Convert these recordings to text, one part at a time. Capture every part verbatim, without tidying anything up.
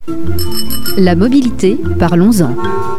La mobilité, parlons-en.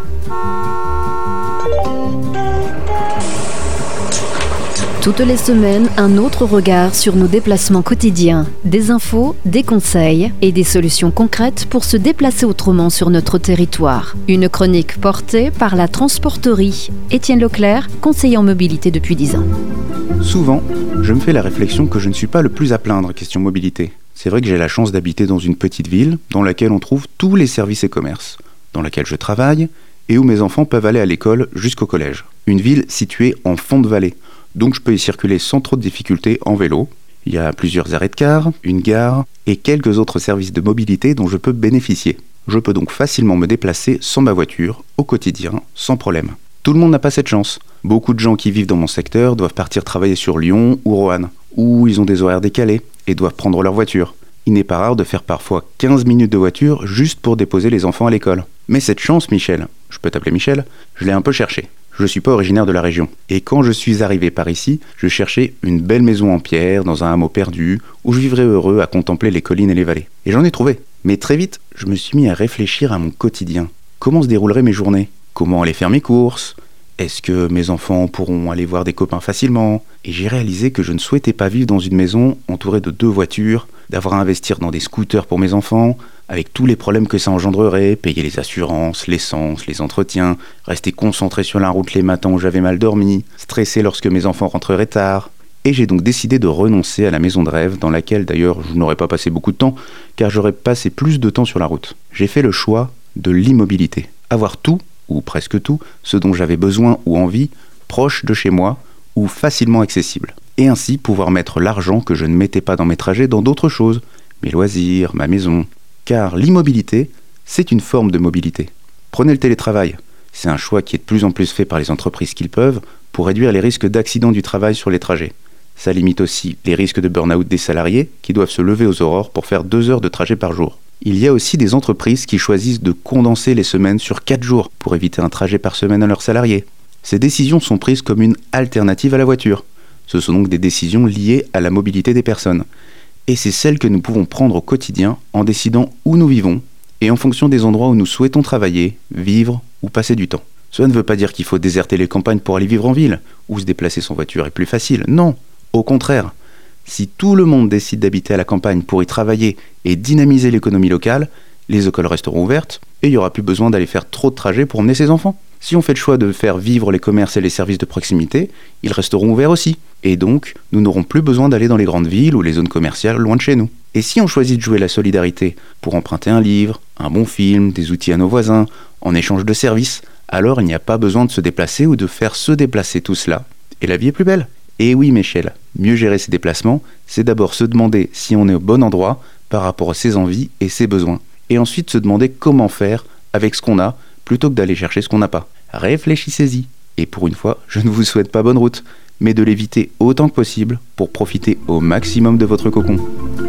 Toutes les semaines, un autre regard sur nos déplacements quotidiens. Des infos, des conseils et des solutions concrètes pour se déplacer autrement sur notre territoire. Une chronique portée par la Transporterie. Étienne Leclerc, conseiller en mobilité depuis dix ans. Souvent, je me fais la réflexion que je ne suis pas le plus à plaindre question mobilité. C'est vrai que j'ai la chance d'habiter dans une petite ville dans laquelle on trouve tous les services et commerces, dans laquelle je travaille et où mes enfants peuvent aller à l'école jusqu'au collège. Une ville située en fond de vallée. Donc je peux y circuler sans trop de difficultés en vélo. Il y a plusieurs arrêts de car, une gare et quelques autres services de mobilité dont je peux bénéficier. Je peux donc facilement me déplacer sans ma voiture, au quotidien, sans problème. Tout le monde n'a pas cette chance. Beaucoup de gens qui vivent dans mon secteur doivent partir travailler sur Lyon ou Roanne, où ils ont des horaires décalés et doivent prendre leur voiture. Il n'est pas rare de faire parfois quinze minutes de voiture juste pour déposer les enfants à l'école. Mais cette chance, Michel, je peux t'appeler Michel, je l'ai un peu cherchée. Je ne suis pas originaire de la région. Et quand je suis arrivé par ici, je cherchais une belle maison en pierre, dans un hameau perdu, où je vivrais heureux à contempler les collines et les vallées. Et j'en ai trouvé. Mais très vite, je me suis mis à réfléchir à mon quotidien. Comment se dérouleraient mes journées ? Comment aller faire mes courses ? Est-ce que mes enfants pourront aller voir des copains facilement ? Et j'ai réalisé que je ne souhaitais pas vivre dans une maison entourée de deux voitures, d'avoir à investir dans des scooters pour mes enfants, avec tous les problèmes que ça engendrerait, payer les assurances, l'essence, les entretiens, rester concentré sur la route les matins où j'avais mal dormi, stresser lorsque mes enfants rentreraient tard. Et j'ai donc décidé de renoncer à la maison de rêve, dans laquelle d'ailleurs je n'aurais pas passé beaucoup de temps, car j'aurais passé plus de temps sur la route. J'ai fait le choix de l'immobilité. Avoir tout, ou presque tout, ce dont j'avais besoin ou envie, proche de chez moi, ou facilement accessible. Et ainsi pouvoir mettre l'argent que je ne mettais pas dans mes trajets dans d'autres choses, mes loisirs, ma maison. Car l'immobilité, c'est une forme de mobilité. Prenez le télétravail. C'est un choix qui est de plus en plus fait par les entreprises qu'ils peuvent pour réduire les risques d'accidents du travail sur les trajets. Ça limite aussi les risques de burn-out des salariés qui doivent se lever aux aurores pour faire deux heures de trajet par jour. Il y a aussi des entreprises qui choisissent de condenser les semaines sur quatre jours pour éviter un trajet par semaine à leurs salariés. Ces décisions sont prises comme une alternative à la voiture. Ce sont donc des décisions liées à la mobilité des personnes. Et c'est celle que nous pouvons prendre au quotidien en décidant où nous vivons et en fonction des endroits où nous souhaitons travailler, vivre ou passer du temps. Cela ne veut pas dire qu'il faut déserter les campagnes pour aller vivre en ville, où se déplacer sans voiture est plus facile. Non, au contraire. Si tout le monde décide d'habiter à la campagne pour y travailler et dynamiser l'économie locale, les écoles resteront ouvertes et il n'y aura plus besoin d'aller faire trop de trajets pour emmener ses enfants. Si on fait le choix de faire vivre les commerces et les services de proximité, ils resteront ouverts aussi. Et donc, nous n'aurons plus besoin d'aller dans les grandes villes ou les zones commerciales loin de chez nous. Et si on choisit de jouer la solidarité pour emprunter un livre, un bon film, des outils à nos voisins, en échange de services, alors il n'y a pas besoin de se déplacer ou de faire se déplacer tout cela. Et la vie est plus belle. Et oui, Michel, mieux gérer ses déplacements, c'est d'abord se demander si on est au bon endroit par rapport à ses envies et ses besoins. Et ensuite se demander comment faire avec ce qu'on a, plutôt que d'aller chercher ce qu'on n'a pas. Réfléchissez-y. Et pour une fois, je ne vous souhaite pas bonne route, mais de l'éviter autant que possible pour profiter au maximum de votre cocon.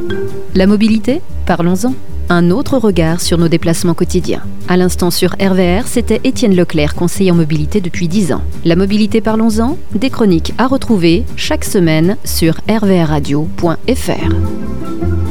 La mobilité, parlons-en. Un autre regard sur nos déplacements quotidiens. À l'instant sur R V R, c'était Étienne Leclerc, conseiller en mobilité depuis dix ans. La mobilité, parlons-en, des chroniques à retrouver chaque semaine sur r v r radio point f r.